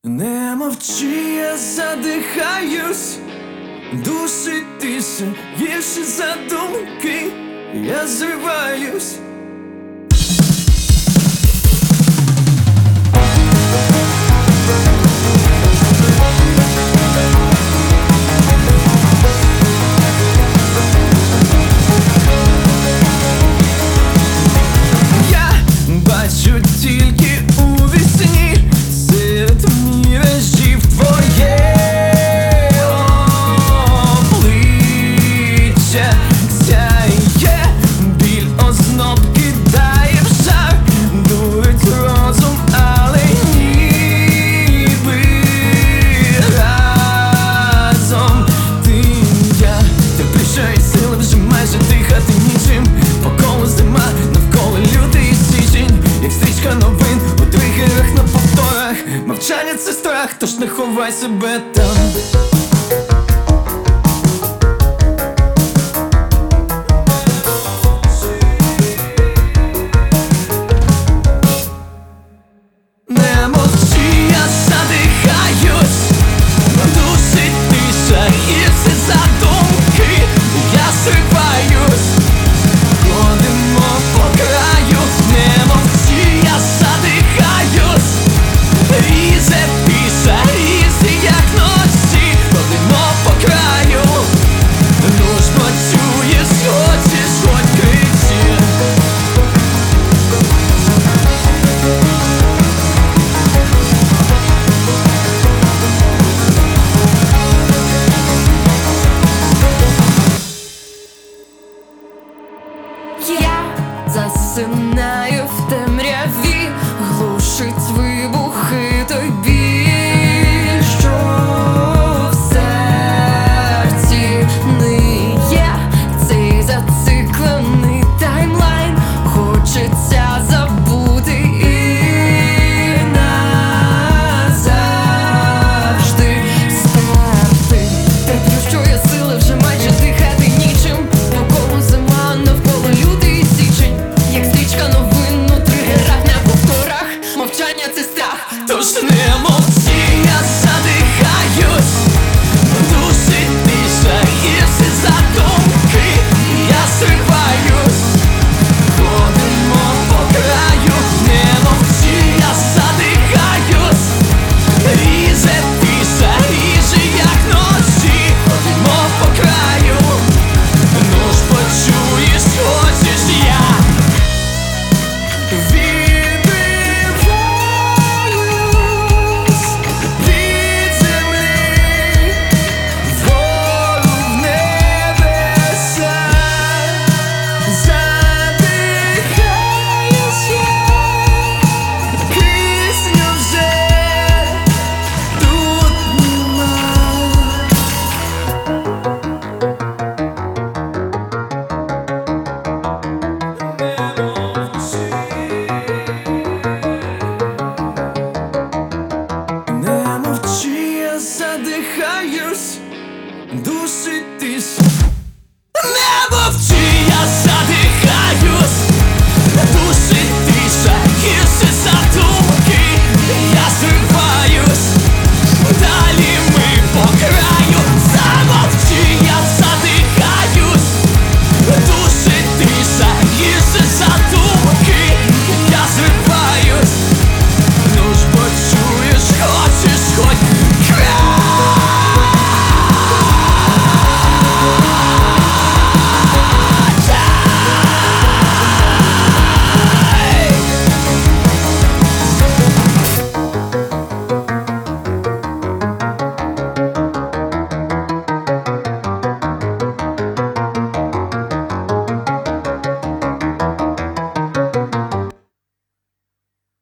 Не мовчи, я задихаюсь, душить тише, гірше за думки, я зриваюсь. Я бачу тільки у вісні серед міражів твоє обличчя сяє, біль озноб кидає в жар, дурить розум, але ніби разом ти і я. Терпіша і сили вже майже дихати нічим, по колу зима, навколо лютий січень, як стрічка новин у тригерах на повторах. Мовчання — це страх, тож не ховай себе там. Не мовчи, я задихаюсь, душить тиша, гірше за думки, я зриваюсь. Ходимо по краю, не мовчи, я задихаюсь, різе піша, різе як ночі. Ходимо по краю, ну ж почуєш, хочеш, хоть кричи. Я засинаю в темряві, глушить вибухи той біль, що в серці ниє. Цей зациклений таймлайн хочеться забути і назавжди стерти. Терплю, що є сили вже майже дихати нічим, навколо зима, навколо лютий січень, як стрічка новин у тригерах на повторах. Мовчання — це страх, Тож не